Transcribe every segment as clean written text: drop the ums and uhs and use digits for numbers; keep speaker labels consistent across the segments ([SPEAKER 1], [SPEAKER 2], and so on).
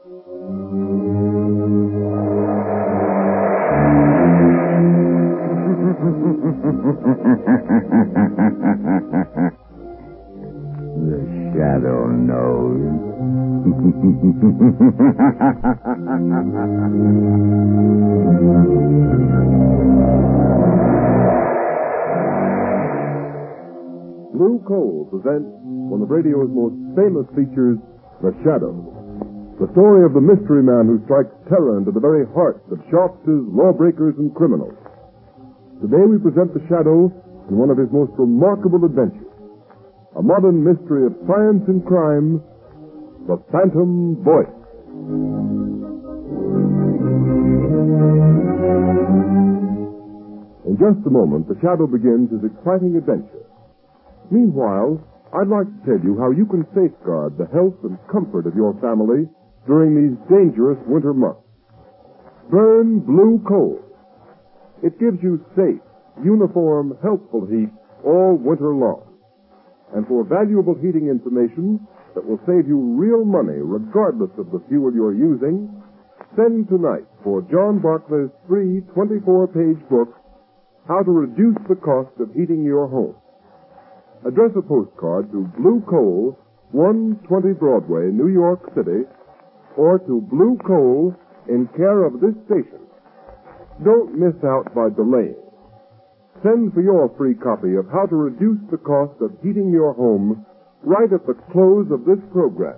[SPEAKER 1] The shadow knows.
[SPEAKER 2] Blue Coal presents one of radio's most famous features, The Shadow. The story of the mystery man who strikes terror into the very hearts of sharpsters, lawbreakers, and criminals. Today we present The Shadow in one of his most remarkable adventures. A modern mystery of science and crime, The Phantom Voice. In just a moment, The Shadow begins his exciting adventure. Meanwhile, I'd like to tell you how you can safeguard the health and comfort of your family during these dangerous winter months. Burn Blue Coal. It gives you safe, uniform, healthful heat all winter long. And for valuable heating information that will save you real money regardless of the fuel you're using, send tonight for John Barclay's free 24-page book, How to Reduce the Cost of Heating Your Home. Address a postcard to Blue Coal, 120 Broadway, New York City, or to Blue Coal in care of this station. Don't miss out by delaying. Send for your free copy of How to Reduce the Cost of Heating Your Home right at the close of this program.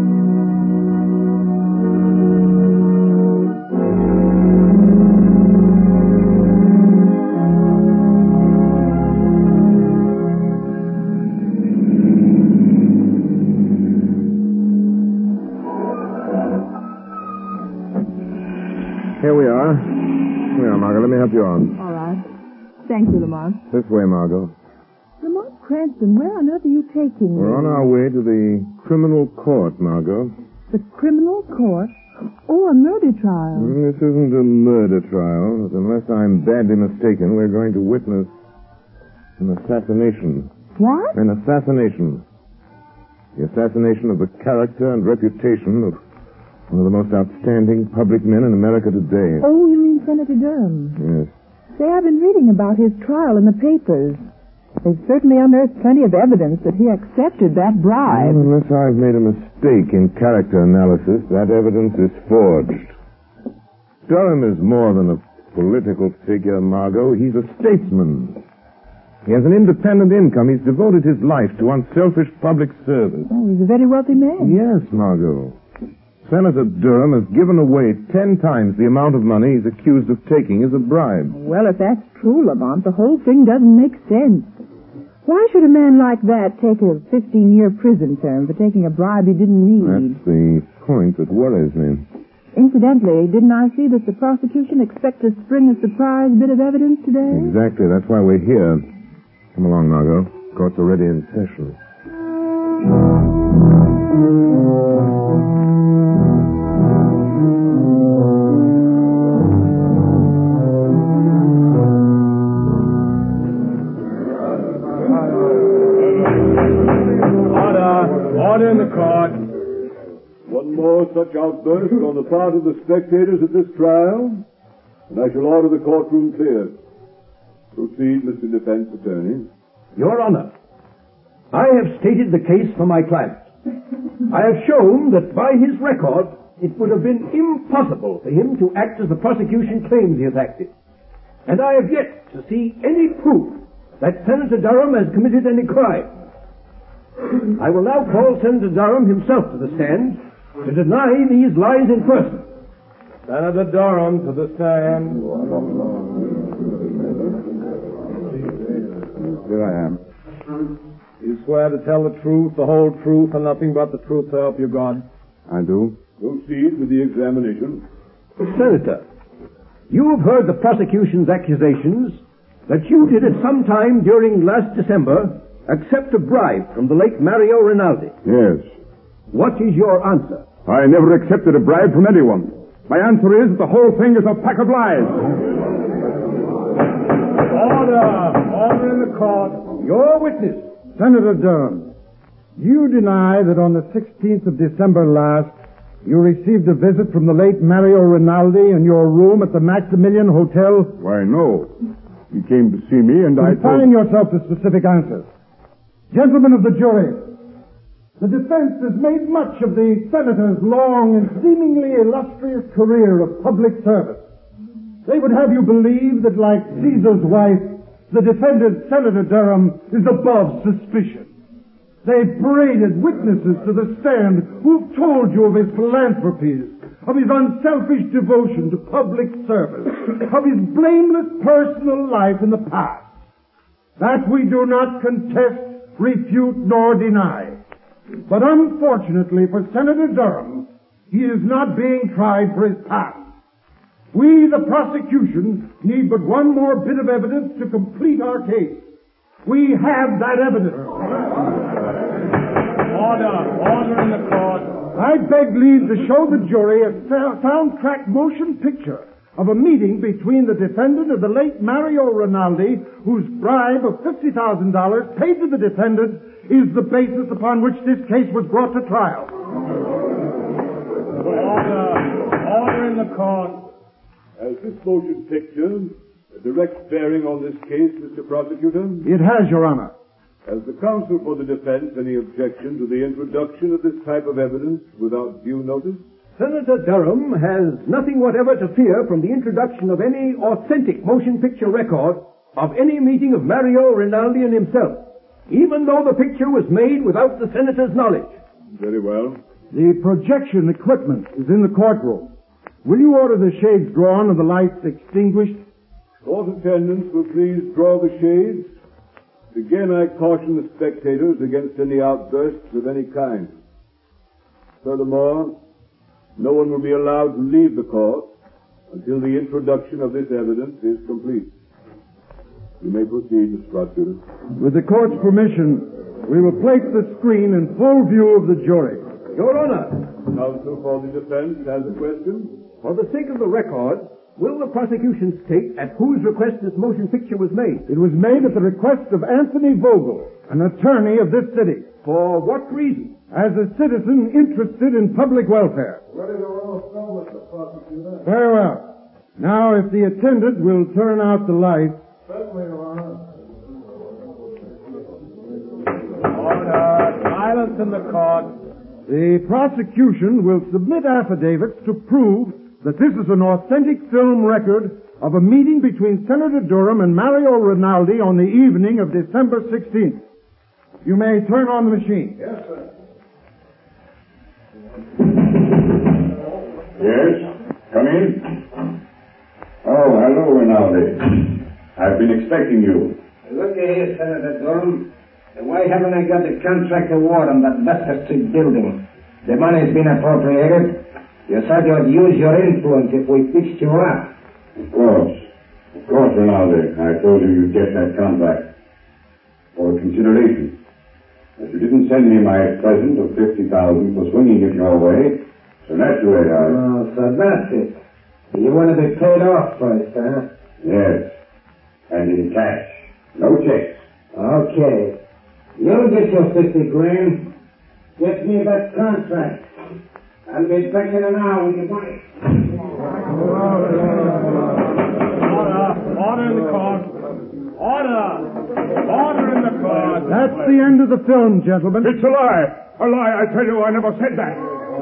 [SPEAKER 1] Here we are. Here, Margot, let me help you on.
[SPEAKER 3] All right. Thank you, Lamont.
[SPEAKER 1] This way, Margot.
[SPEAKER 3] Lamont Cranston, where on earth are you taking me?
[SPEAKER 1] We're on our way to the criminal court, Margot.
[SPEAKER 3] The criminal court? Oh, a murder trial.
[SPEAKER 1] This isn't a murder trial. Unless I'm badly mistaken, we're going to witness an assassination.
[SPEAKER 3] What?
[SPEAKER 1] An assassination. The assassination of the character and reputation of one of the most outstanding public men in America today.
[SPEAKER 3] Oh, you mean Senator Durham?
[SPEAKER 1] Yes.
[SPEAKER 3] Say, I've been reading about his trial in the papers. They've certainly unearthed plenty of evidence that he accepted that bribe.
[SPEAKER 1] Well, unless I've made a mistake in character analysis, that evidence is forged. Durham is more than a political figure, Margot. He's a statesman. He has an independent income. He's devoted his life to unselfish public service.
[SPEAKER 3] Oh, he's a very wealthy man.
[SPEAKER 1] Yes, Margot. Senator Durham has given away 10 times the amount of money he's accused of taking as a bribe.
[SPEAKER 3] Well, if that's true, Lamont, the whole thing doesn't make sense. Why should a man like that take a 15-year prison term for taking a bribe he didn't need?
[SPEAKER 1] That's the point that worries me.
[SPEAKER 3] Incidentally, didn't I see that the prosecution expects to spring a surprise bit of evidence today?
[SPEAKER 1] Exactly. That's why we're here. Come along, Margot. Court's already in session.
[SPEAKER 4] Order in the court. One more such outburst on the part of the spectators at this trial, and I shall order the courtroom cleared. Proceed, Mr. Defense Attorney.
[SPEAKER 5] Your Honor, I have stated the case for my client. I have shown that by his record, it would have been impossible for him to act as the prosecution claims he has acted. And I have yet to see any proof that Senator Durham has committed any crime. I will now call Senator Durham himself to the stand to deny these lies in person.
[SPEAKER 4] Senator Durham to the stand.
[SPEAKER 1] Here I am.
[SPEAKER 4] You swear to tell the truth, the whole truth, and nothing but the truth to help you God?
[SPEAKER 1] I do.
[SPEAKER 4] Proceed with the examination.
[SPEAKER 5] Senator, you have heard the prosecution's accusations that you did at some time during last December accept a bribe from the late Mario Rinaldi.
[SPEAKER 1] Yes.
[SPEAKER 5] What is your answer?
[SPEAKER 1] I never accepted a bribe from anyone. My answer is the whole thing is a pack of lies.
[SPEAKER 4] Order! Order in the court.
[SPEAKER 5] Your witness.
[SPEAKER 6] Senator Durham, you deny that on the 16th of December last, You received a visit from the late Mario Rinaldi in your room at the Maximilian Hotel?
[SPEAKER 2] Why, no. He came to see me, and I told...
[SPEAKER 6] Confine yourself to specific answers. Gentlemen of the jury, the defense has made much of the senator's long and seemingly illustrious career of public service. They would have you believe that, like Caesar's wife, the defendant, Senator Durham, is above suspicion. They've paraded witnesses to the stand who've told you of his philanthropies, of his unselfish devotion to public service, of his blameless personal life in the past. That we do not contest, refute, nor deny. But unfortunately for Senator Durham, he is not being tried for his past. We, the prosecution, need but one more bit of evidence to complete our case. We have that evidence.
[SPEAKER 7] Order in the court.
[SPEAKER 6] I beg leave to show the jury a soundtrack motion picture of a meeting between the defendant and the late Mario Rinaldi, whose bribe of $50,000 paid to the defendant is the basis upon which this case was brought to trial.
[SPEAKER 7] Order in the court.
[SPEAKER 4] Has this motion picture a direct bearing on this case, Mr. Prosecutor?
[SPEAKER 6] It has, Your Honor.
[SPEAKER 4] Has the counsel for the defense any objection to the introduction of this type of evidence without due notice?
[SPEAKER 5] Senator Durham has nothing whatever to fear from the introduction of any authentic motion picture record of any meeting of Mario Rinaldi and himself, even though the picture was made without the senator's knowledge.
[SPEAKER 4] Very well.
[SPEAKER 6] The projection equipment is in the courtroom. Will you order the shades drawn and the lights extinguished?
[SPEAKER 4] Court attendants will please draw the shades. Again, I caution the spectators against any outbursts of any kind. Furthermore, no one will be allowed to leave the court until the introduction of this evidence is complete. You may proceed, Mr. Prosecutor.
[SPEAKER 6] With the court's permission, we will place the screen in full view of the jury.
[SPEAKER 5] Your Honor,
[SPEAKER 4] Counsel for the defense has a question.
[SPEAKER 5] for the sake of the record, will the prosecution state at whose request this motion picture was made?
[SPEAKER 6] It was made at the request of Anthony Vogel, an attorney of this city,
[SPEAKER 5] For what reason?
[SPEAKER 6] as a citizen interested in public welfare.
[SPEAKER 2] Ready to roll film, Mr. Prosecutor.
[SPEAKER 6] Very well. Now, if the attendant will turn out the lights.
[SPEAKER 2] Certainly, Your Honor.
[SPEAKER 7] Order. Silence in the court.
[SPEAKER 6] The prosecution will submit affidavits to prove that this is an authentic film record of a meeting between Senator Durham and Mario Rinaldi on the evening of December 16th. You may turn on the machine.
[SPEAKER 2] Yes, sir.
[SPEAKER 8] Yes? Come in. Oh, hello, Rinaldi. I've been expecting you.
[SPEAKER 9] Look here, Senator Durham. Why haven't I got the contract award on that Buster Street building? The money's been appropriated. You said you'd use your influence if we fixed you up.
[SPEAKER 8] Of course, Rinaldi. I told you you'd get that contract. For consideration. But you didn't send me my present of $50,000 for swinging it your way, so naturally
[SPEAKER 9] Oh, so that's it. You want to be paid off first, huh?
[SPEAKER 8] Yes. And in cash. No checks.
[SPEAKER 9] Okay. You'll get your 50 grand. Get me that contract. I'll be back in an hour with your money.
[SPEAKER 7] Order in the court. Order in the court.
[SPEAKER 6] That's the end of the film, gentlemen.
[SPEAKER 2] It's a lie. A lie, I tell you. I never said that.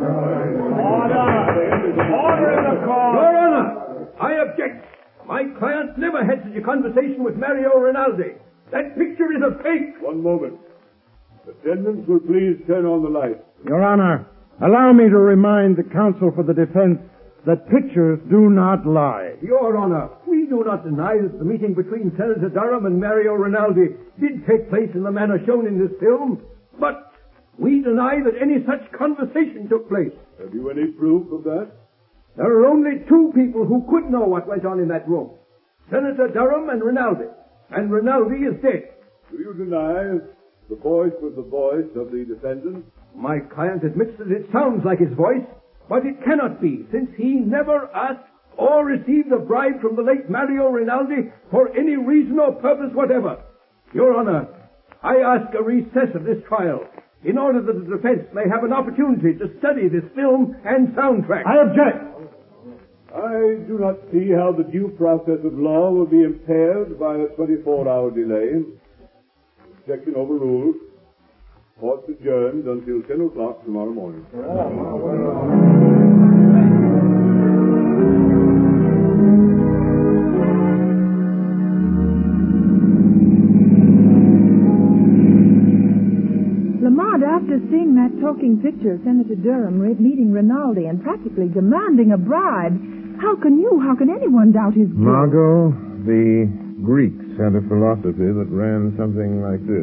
[SPEAKER 7] Order in the court.
[SPEAKER 5] Your Honor, I object. My client never had such a conversation with Mario Rinaldi. That picture is a fake.
[SPEAKER 4] One moment. Attendants will please turn on the lights.
[SPEAKER 6] Your Honor, allow me to remind the counsel for the defense that pictures do not lie.
[SPEAKER 5] Your Honor, we do not deny that the meeting between Senator Durham and Mario Rinaldi did take place in the manner shown in this film, but we deny that any such conversation took place.
[SPEAKER 4] Have you any proof of that?
[SPEAKER 5] There are only two people who could know what went on in that room. Senator Durham and Rinaldi. And Rinaldi is dead.
[SPEAKER 4] Do you deny the voice was the voice of the defendant?
[SPEAKER 5] My client admits that it sounds like his voice, but it cannot be, since he never asked or received a bribe from the late Mario Rinaldi for any reason or purpose whatever. Your Honor, I ask a recess of this trial in order that the defense may have an opportunity to study this film and soundtrack.
[SPEAKER 6] I object.
[SPEAKER 4] I do not see how the due process of law will be impaired by a 24-hour delay. Objection overruled. Court's adjourned until 10 o'clock tomorrow morning.
[SPEAKER 3] Lamont, after seeing that talking picture of Senator Durham meeting Rinaldi and practically demanding a bribe, how can anyone doubt his guilt?
[SPEAKER 1] Margot, the Greeks had a philosophy that ran something like this.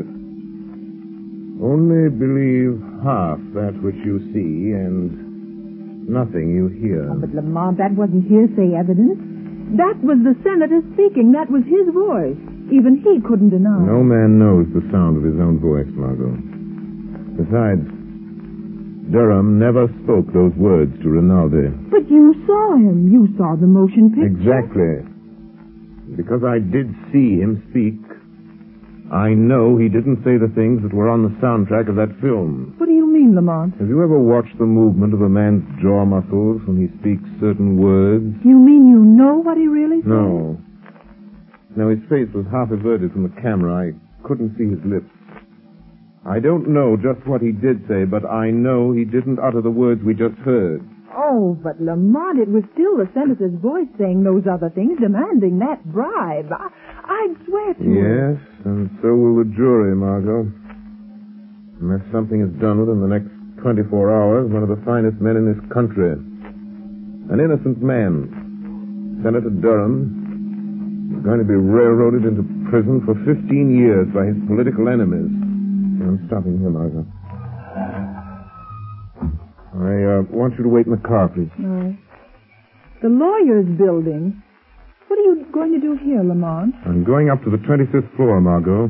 [SPEAKER 1] Only believe half that which you see and nothing you hear.
[SPEAKER 3] Oh, but Lamont, that wasn't hearsay evidence. That was the senator speaking. That was his voice. Even he couldn't deny.
[SPEAKER 1] No man knows the sound of his own voice, Margot. Besides, Durham never spoke those words to Rinaldi.
[SPEAKER 3] But you saw him. You saw the motion picture.
[SPEAKER 1] Exactly. Because I did see him speak, I know he didn't say the things that were on the soundtrack of that film.
[SPEAKER 3] What do you mean, Lamont?
[SPEAKER 1] Have you ever watched the movement of a man's jaw muscles when he speaks certain words?
[SPEAKER 3] You mean you know what he really said?
[SPEAKER 1] No. No, his face was half averted from the camera. I couldn't see his lips. I don't know just what he did say, but I know he didn't utter the words we just heard.
[SPEAKER 3] Oh, but Lamont, it was still the senator's voice saying those other things, demanding that bribe. I'd swear to it.
[SPEAKER 1] Yes, and so will the jury, Margot. Unless something is done within the next 24 hours, one of the finest men in this country, an innocent man, Senator Durham, is going to be railroaded into prison for 15 years by his political enemies. I'm stopping here, Margot. I want you to wait in the car, please.
[SPEAKER 3] No. The lawyer's building. What are you going to do here, Lamont?
[SPEAKER 1] I'm going up to the 25th floor, Margot.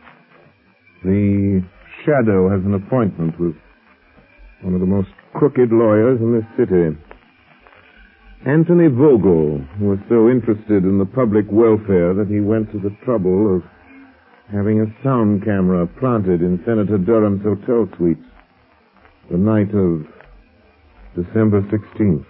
[SPEAKER 1] The Shadow has an appointment with one of the most crooked lawyers in this city. Anthony Vogel, who was so interested in the public welfare that he went to the trouble of having a sound camera planted in Senator Durham's hotel suites the night of December 16th.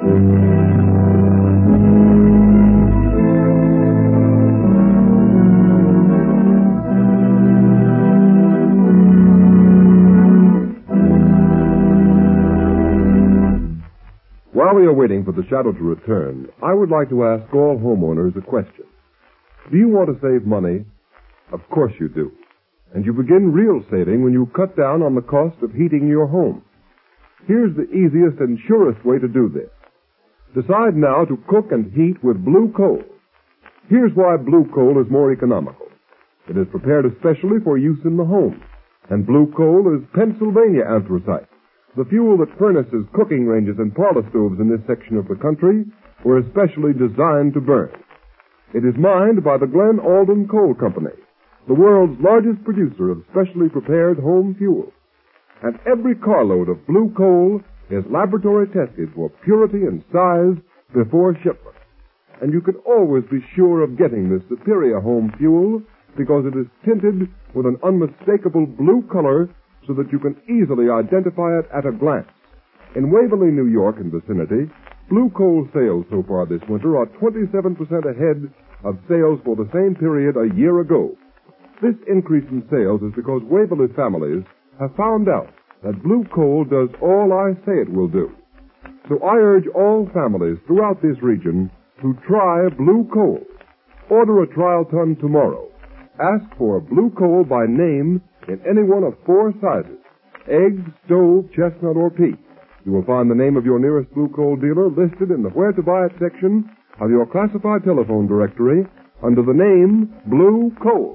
[SPEAKER 2] While we are waiting for the Shadow to return, I would like to ask all homeowners a question. Do you want to save money? Of course you do. And you begin real saving when you cut down on the cost of heating your home. Here's the easiest and surest way to do this. Decide now to cook and heat with blue coal. Here's why blue coal is more economical. It is prepared especially for use in the home. And blue coal is Pennsylvania anthracite, the fuel that furnaces, cooking ranges, and parlor stoves in this section of the country were especially designed to burn. It is mined by the Glen Alden Coal Company, the world's largest producer of specially prepared home fuel. And every carload of blue coal is laboratory tested for purity and size before shipment. And you can always be sure of getting this superior home fuel because it is tinted with an unmistakable blue color so that you can easily identify it at a glance. In Waverly, New York and vicinity, blue coal sales so far this winter are 27% ahead of sales for the same period a year ago. This increase in sales is because Waverly families have found out that blue coal does all I say it will do. So I urge all families throughout this region to try blue coal. Order a trial ton tomorrow. Ask for blue coal by name in any one of 4 sizes: egg, stove, chestnut, or peat. You will find the name of your nearest blue coal dealer listed in the Where to Buy It section of your classified telephone directory under the name Blue Coal.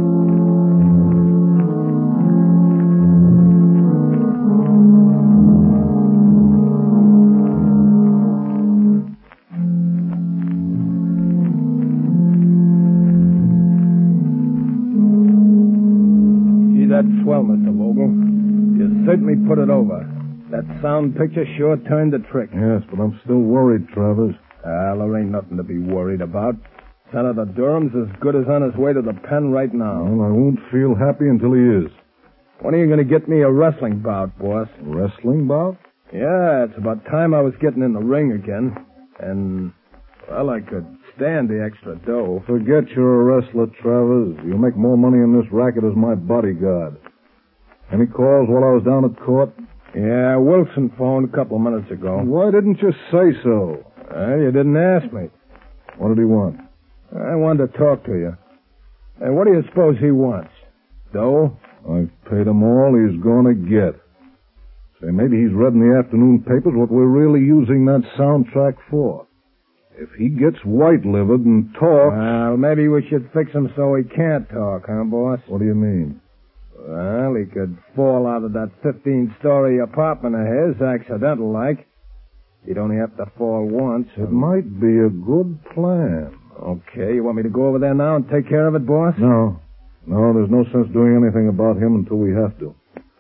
[SPEAKER 5] See that swell, Mr. Vogel? You certainly put it over. That sound picture sure turned the trick.
[SPEAKER 6] Yes, but I'm still worried, Travers.
[SPEAKER 5] Well, there ain't nothing to be worried about. Senator Durham's as good as on his way to the pen right now.
[SPEAKER 6] Well, I won't feel happy until he is.
[SPEAKER 5] When are you going to get me a wrestling bout, boss?
[SPEAKER 10] Wrestling bout?
[SPEAKER 5] Yeah, it's about time I was getting in the ring again. And, well, I could stand the extra dough.
[SPEAKER 10] Forget you're a wrestler, Travers. You'll make more money in this racket as my bodyguard. Any calls while I was down at court?
[SPEAKER 5] Yeah, Wilson phoned a couple of minutes ago.
[SPEAKER 10] Why didn't you say so?
[SPEAKER 5] Well, you didn't ask me.
[SPEAKER 10] What did he want?
[SPEAKER 5] I wanted to talk to you. Hey, what do you suppose he wants? Dough?
[SPEAKER 10] I've paid him all he's going to get. Say, maybe he's read in the afternoon papers what we're really using that soundtrack for. If he gets white-livered and talks...
[SPEAKER 5] Well, maybe we should fix him so he can't talk, huh, boss?
[SPEAKER 10] What do you mean?
[SPEAKER 5] Well, he could fall out of that 15-story apartment of his, accidental-like. He'd only have to fall once.
[SPEAKER 10] It might be a good plan.
[SPEAKER 5] Okay, you want me to go over there now and take care of it, boss?
[SPEAKER 10] No, there's no sense doing anything about him until we have to.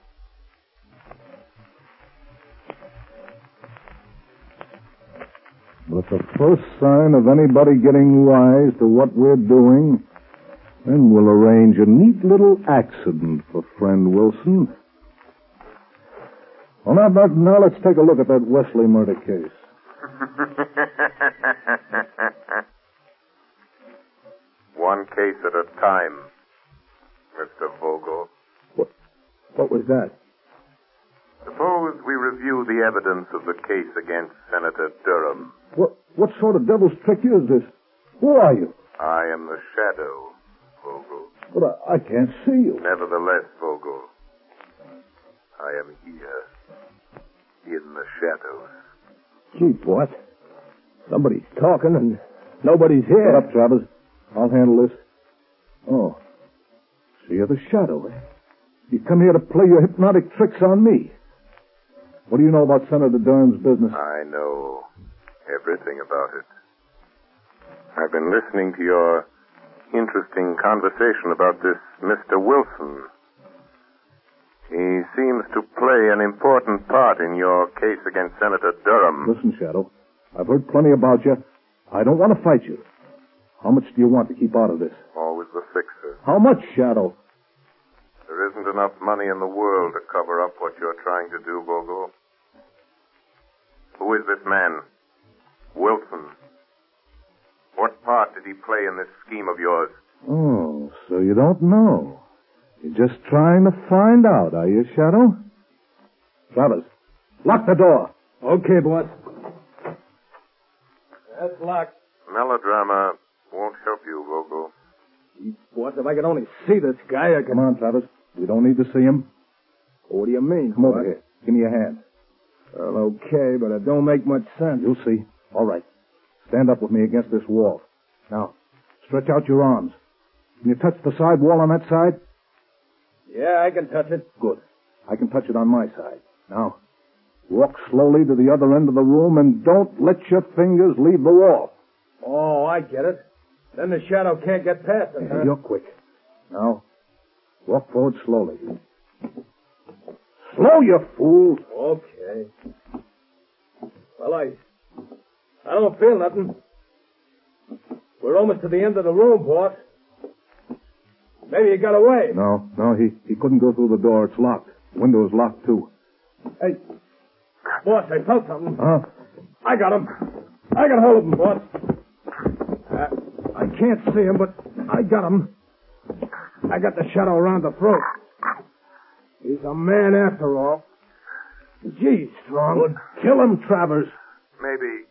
[SPEAKER 10] But the first sign of anybody getting wise to what we're doing, then we'll arrange a neat little accident for friend Wilson. Well, now let's take a look at that Wesley murder case.
[SPEAKER 1] One case at a time, Mr. Vogel.
[SPEAKER 5] What was that?
[SPEAKER 1] Suppose we review the evidence of the case against Senator Durham.
[SPEAKER 10] What sort of devil's trick is this? Who are you?
[SPEAKER 1] I am the Shadow, Vogel.
[SPEAKER 10] But I can't see you.
[SPEAKER 1] Nevertheless, Vogel, I am here, in the shadows.
[SPEAKER 5] Gee, boss. Somebody's talking and nobody's here.
[SPEAKER 10] Shut up, Travers. I'll handle this. Oh. So you're the Shadow, eh? You come here to play your hypnotic tricks on me. What do you know about Senator Durham's business?
[SPEAKER 1] I know everything about it. I've been listening to your interesting conversation about this Mr. Wilson. He seems to play an important part in your case against Senator Durham.
[SPEAKER 10] Listen, Shadow, I've heard plenty about you. I don't want to fight you. How much do you want to keep out of this?
[SPEAKER 1] Always the fixer.
[SPEAKER 10] How much, Shadow?
[SPEAKER 1] There isn't enough money in the world to cover up what you're trying to do, Vogel. Who is this man? Wilson. What part did he play in this scheme of yours?
[SPEAKER 10] Oh, so you don't know. You're just trying to find out, are you, Shadow? Travers, lock the door.
[SPEAKER 5] Okay, boss. That's locked.
[SPEAKER 1] Melodrama won't help you, Vogel.
[SPEAKER 5] Gee, boss, if I could only see this guy, I could...
[SPEAKER 10] Come on, Travers. We don't need to see him.
[SPEAKER 5] What do you mean?
[SPEAKER 10] Come over here. Give me a hand.
[SPEAKER 5] Well, okay, but it don't make much sense.
[SPEAKER 10] You'll see. All right. Stand up with me against this wall. Now, stretch out your arms. Can you touch the side wall on that side?
[SPEAKER 5] Yeah, I can touch it.
[SPEAKER 10] Good. I can touch it on my side. Now, walk slowly to the other end of the room and don't let your fingers leave the wall.
[SPEAKER 5] Oh, I get it. Then the Shadow can't get past it, huh?
[SPEAKER 10] You're quick. Now, walk forward slowly. Slow, you fool!
[SPEAKER 5] Okay. Well, I don't feel nothing. We're almost to the end of the room, boss. Maybe he got away.
[SPEAKER 10] No, he couldn't go through the door. It's locked. The window is locked, too.
[SPEAKER 5] Hey, boss, I felt something.
[SPEAKER 10] Huh?
[SPEAKER 5] I got him. I got hold of him, boss. I can't see him, but I got him. I got the Shadow around the throat. He's a man after all. Gee, Strong. Would kill him, Travers.
[SPEAKER 1] Maybe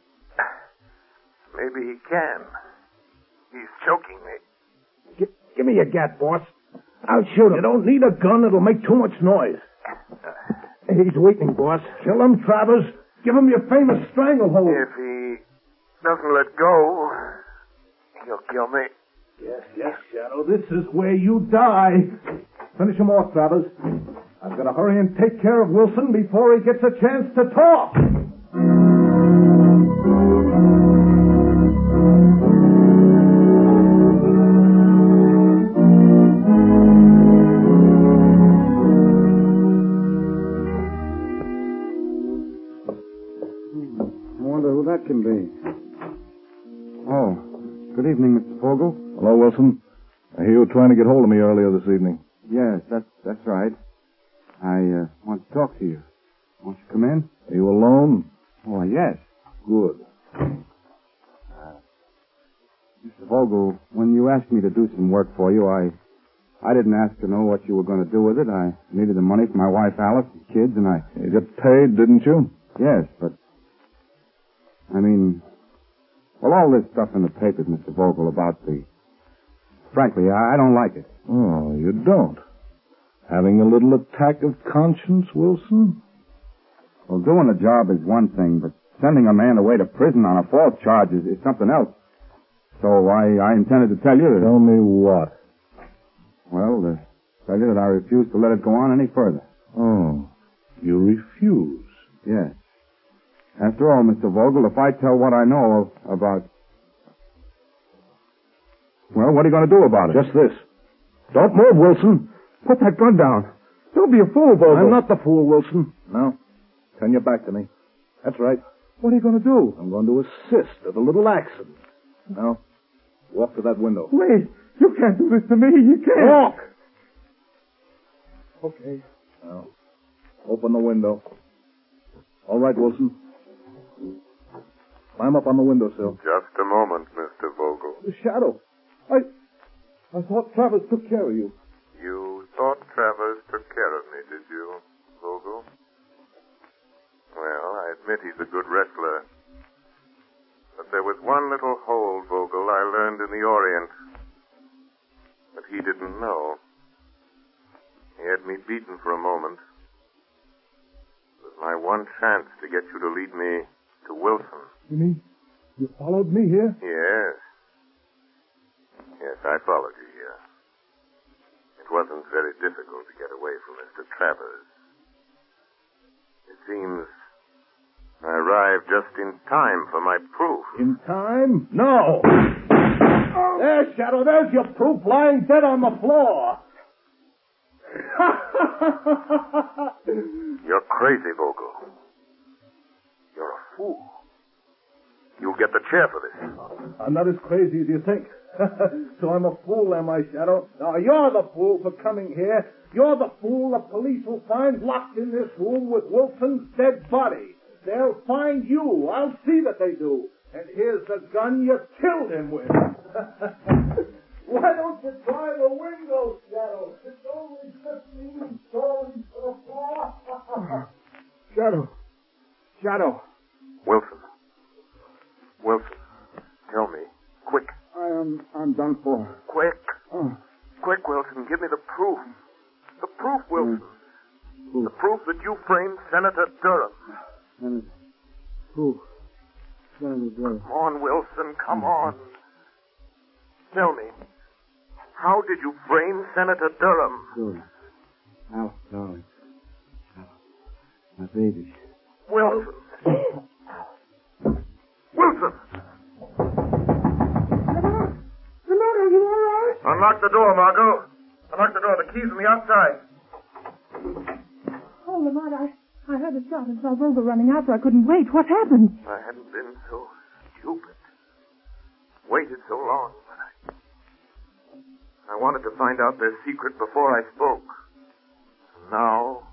[SPEAKER 1] he can. He's choking me.
[SPEAKER 5] Give me your gat, boss. I'll shoot him.
[SPEAKER 10] You don't need a gun. It'll make too much noise.
[SPEAKER 5] He's weakening, boss.
[SPEAKER 10] Kill him, Travers. Give him your famous stranglehold.
[SPEAKER 1] If he doesn't let go, he'll kill me.
[SPEAKER 10] Yes, Shadow. This is where you die. Finish him off, Travers. I've got to hurry and take care of Wilson before he gets a chance to talk.
[SPEAKER 11] I wonder who that can be. Oh, good evening, Mr. Vogel.
[SPEAKER 10] Hello, Wilson. I hear you were trying to get hold of me earlier this evening.
[SPEAKER 11] Yes, that's right. I want to talk to you. Won't you come in?
[SPEAKER 10] Are you alone?
[SPEAKER 11] Oh, yes.
[SPEAKER 10] Good.
[SPEAKER 11] Mr. Vogel, when you asked me to do some work for you, I didn't ask to know what you were going to do with it. I needed the money for my wife, Alice, and kids, and
[SPEAKER 10] You got paid, didn't you?
[SPEAKER 11] Yes, but... Well, all this stuff in the papers, Mr. Vogel, about the... Frankly, I don't like it.
[SPEAKER 10] Oh, you don't? Having a little attack of conscience, Wilson?
[SPEAKER 11] Well, doing a job is one thing, but sending a man away to prison on a false charge is something else. So I intended to tell you that...
[SPEAKER 10] Tell me what?
[SPEAKER 11] Well, to tell you that I refuse to let it go on any further.
[SPEAKER 10] Oh, you refuse?
[SPEAKER 11] Yes. After all, Mr. Vogel, if I tell what I know about... Well, what are you going to do about it?
[SPEAKER 10] Just this. Don't move, Wilson.
[SPEAKER 11] Put that gun down. Don't be a fool, Vogel.
[SPEAKER 10] I'm not the fool, Wilson. No. Turn your back to me. That's right.
[SPEAKER 11] What are you going to do?
[SPEAKER 10] I'm going to assist at a little accident. Now, walk to that window.
[SPEAKER 11] Wait. You can't do this to me. You can't.
[SPEAKER 10] Walk!
[SPEAKER 11] Okay.
[SPEAKER 10] Now, open the window. All right, Wilson. Climb up on the windowsill.
[SPEAKER 1] Just a moment, Mr. Vogel.
[SPEAKER 10] The shadow. I thought Travers took care of you.
[SPEAKER 1] You thought Travers took care of me, did you, Vogel? Well, I admit he's a good wrestler. But there was one little hole, Vogel, I learned in the Orient that he didn't know. He had me beaten for a moment. It was my one chance to get you to lead me to Wilson.
[SPEAKER 10] You mean you followed me here?
[SPEAKER 1] Yes. Yes, I followed you here. It wasn't very difficult to get away from Mr. Travers. It seems I arrived just in time for my proof.
[SPEAKER 5] In time? No! There, Shadow, there's your proof lying dead on the floor.
[SPEAKER 1] You're crazy, Vogel. You're a fool. You'll get the chair for this.
[SPEAKER 5] I'm not as crazy as you think. So I'm a fool, am I, Shadow? Now, you're the fool for coming here. You're the fool the police will find locked in this room with Wilson's dead body. They'll find you. I'll see that they do. And here's the gun you killed him with. Why don't you try the window, Shadow? It's only 15 stories to the floor.
[SPEAKER 11] Shadow.
[SPEAKER 1] Wilson, tell me, quick.
[SPEAKER 11] I'm done for.
[SPEAKER 1] Quick. Quick, Wilson, give me the proof. The proof, Wilson. The proof that you framed Senator Durham.
[SPEAKER 11] Proof. Senator Durham.
[SPEAKER 1] Come on, Wilson, come on. Tell me, how did you frame Senator Durham?
[SPEAKER 11] Sure. Alice, darling. My baby.
[SPEAKER 1] Wilson. Wilson!
[SPEAKER 3] Lamont, are you all right?
[SPEAKER 1] Unlock the door, Margot. Unlock the door. The key's on the outside.
[SPEAKER 3] Oh, Lamont, I heard a shot and saw Vogel running out, so I couldn't wait. What happened?
[SPEAKER 1] I hadn't been so stupid. Waited so long. I wanted to find out their secret before I spoke. Now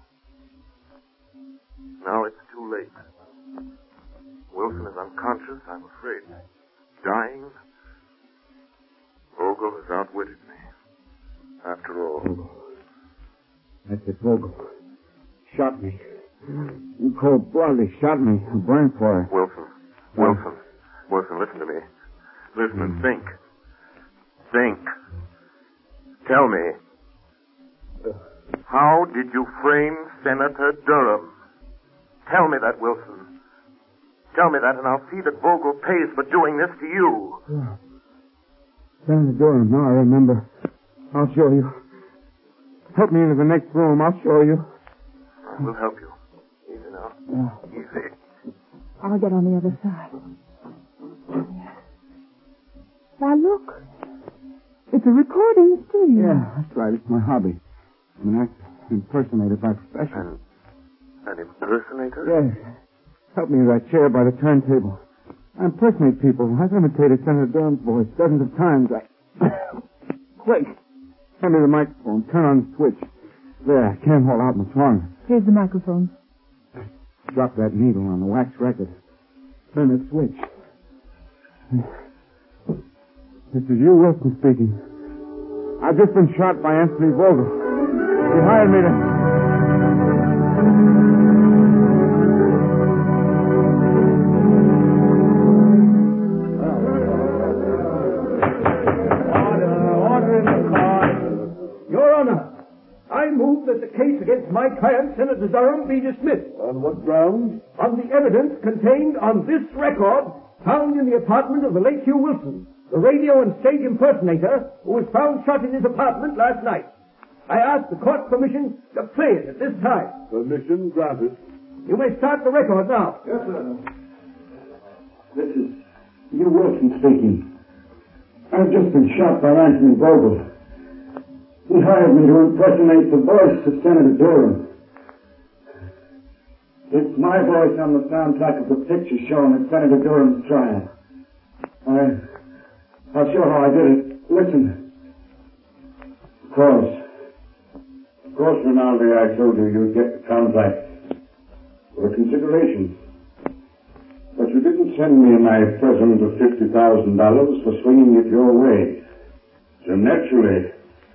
[SPEAKER 1] it's too late. Wilson is unconscious, I'm afraid. Dying. Vogel has outwitted me. After all.
[SPEAKER 11] That's it, Vogel. Shot me. In cold blood, he shot me. I'm burned for it.
[SPEAKER 1] Wilson, listen to me. Listen and think. Think. Tell me. How did you frame Senator Durham? Tell me that, Wilson. Tell me that, and I'll see that Vogel pays for doing this to you.
[SPEAKER 11] Yeah. Senator Durham, now I remember. I'll show you. Help me into the next room. I'll show you.
[SPEAKER 1] I will help you. Easy now. Easy.
[SPEAKER 3] I'll get on the other side. Why, look. It's a recording studio.
[SPEAKER 11] Yeah, that's right. It's my hobby. I'm an actor, impersonator by profession.
[SPEAKER 1] An impersonator?
[SPEAKER 11] Yes. Help me in that chair by the turntable. I impersonate people. I've imitated Senator Durham's voice dozens of times. Quick. Hand me the microphone. Turn on the switch. There, I can't hold out my tongue.
[SPEAKER 3] Here's the microphone.
[SPEAKER 11] Drop that needle on the wax record. Turn the switch. This is you, Wilson, speaking. I've just been shot by Anthony Vogel. He hired me to...
[SPEAKER 5] Order in the court. Your Honor, I move that the case against my client, Senator Durham, be dismissed.
[SPEAKER 4] On what grounds?
[SPEAKER 5] On the evidence contained on this record found in the apartment of the late Hugh Wilson, the radio and stage impersonator who was found shot in his apartment last night. I ask the court permission to play it at this time.
[SPEAKER 4] Permission granted.
[SPEAKER 5] You may start the record now.
[SPEAKER 8] Yes, sir. This is Hugh Wilson speaking. I've just been shot by Anthony Vogel. He hired me to impersonate the voice of Senator Durham. It's my voice on the soundtrack of the picture shown at Senator Durham's trial. I'll show how I did it. Listen. Of course, Rinaldi, I told you you'd get the contract for a consideration. But you didn't send me my present of $50,000 for swinging it your way. So naturally,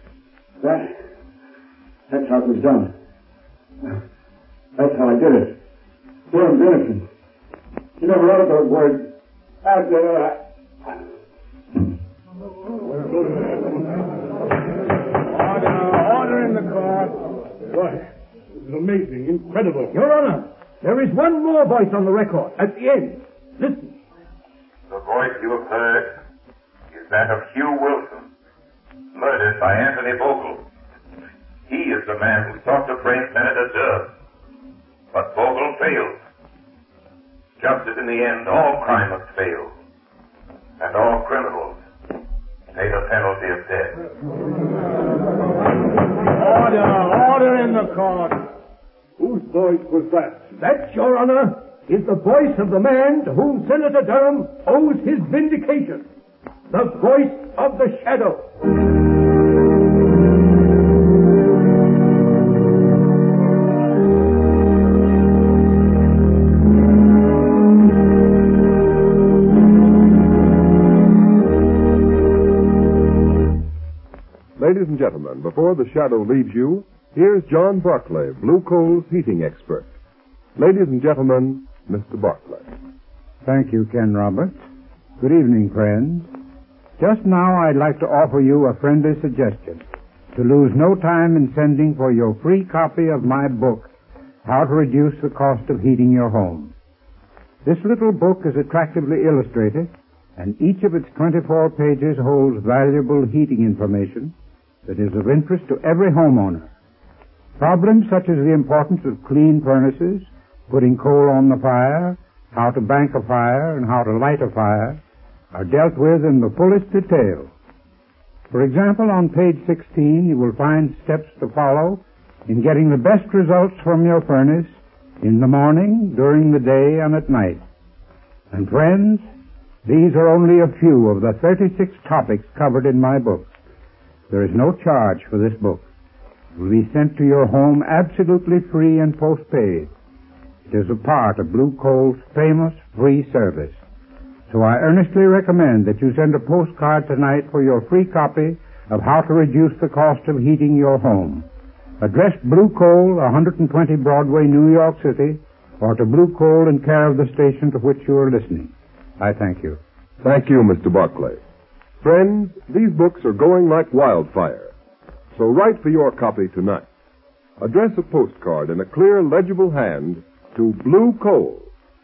[SPEAKER 8] that's how it was done. That's how I did it. Durham's innocent. You never wrote those words.
[SPEAKER 7] Order in the court.
[SPEAKER 4] Why, this is amazing, incredible.
[SPEAKER 5] Your Honor, there is one more voice on the record at the end. Listen.
[SPEAKER 12] The voice you have heard is that of Hugh Wilson, murdered by Anthony Vogel. He is the man who sought to frame Senator Durham. But Vogel failed. Just as in the end all crime must fail, and all criminals pay the penalty of death.
[SPEAKER 7] Order in the court.
[SPEAKER 4] Whose voice was that?
[SPEAKER 5] That, Your Honor, is the voice of the man to whom Senator Durham owes his vindication. The voice of the shadow.
[SPEAKER 2] Ladies and gentlemen, before the shadow leaves you, here's John Barclay, Blue Coal's heating expert. Ladies and gentlemen, Mr. Barclay.
[SPEAKER 13] Thank you, Ken Roberts. Good evening, friends. Just now I'd like to offer you a friendly suggestion. To lose no time in sending for your free copy of my book, How to Reduce the Cost of Heating Your Home. This little book is attractively illustrated, and each of its 24 pages holds valuable heating information that is of interest to every homeowner. Problems such as the importance of clean furnaces, putting coal on the fire, how to bank a fire, and how to light a fire are dealt with in the fullest detail. For example, on page 16 you will find steps to follow in getting the best results from your furnace in the morning, during the day, and at night. And friends, these are only a few of the 36 topics covered in my book. There is no charge for this book. It will be sent to your home absolutely free and postpaid. It is a part of Blue Coal's famous free service. So I earnestly recommend that you send a postcard tonight for your free copy of How to Reduce the Cost of Heating Your Home. Addressed Blue Coal, 120 Broadway, New York City, or to Blue Coal in care of the station to which you are listening. I thank you.
[SPEAKER 2] Thank you, Mr. Barclay. Friends, these books are going like wildfire. So write for your copy tonight. Address a postcard in a clear, legible hand to Blue Coal,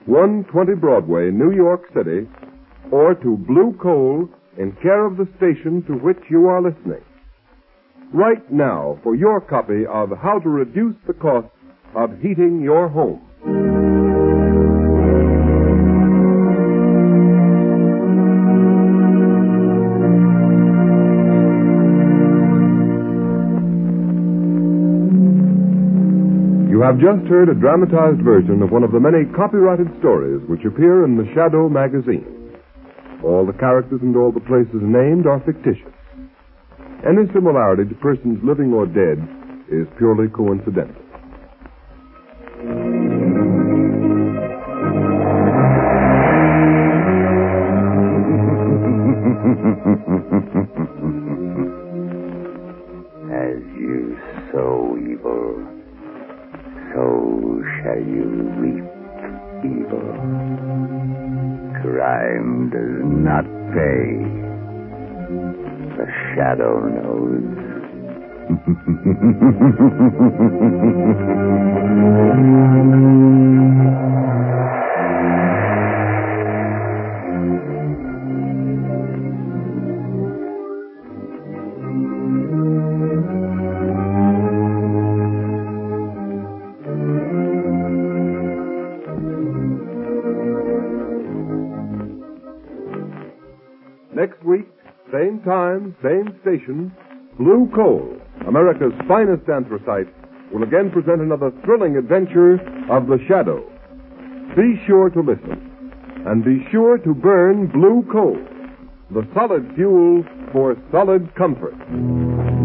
[SPEAKER 2] 120 Broadway, New York City, or to Blue Coal in care of the station to which you are listening. Write now for your copy of How to Reduce the Cost of Heating Your Home. You have just heard a dramatized version of one of the many copyrighted stories which appear in the Shadow magazine. All the characters and all the places named are fictitious. Any similarity to persons living or dead is purely coincidental.
[SPEAKER 14] As you sow evil, so shall you reap evil. Crime does not pay. The shadow knows.
[SPEAKER 2] Next week, same time, same station, Blue Coal, America's finest anthracite, will again present another thrilling adventure of the Shadow. Be sure to listen, and be sure to burn blue coal, the solid fuel for solid comfort.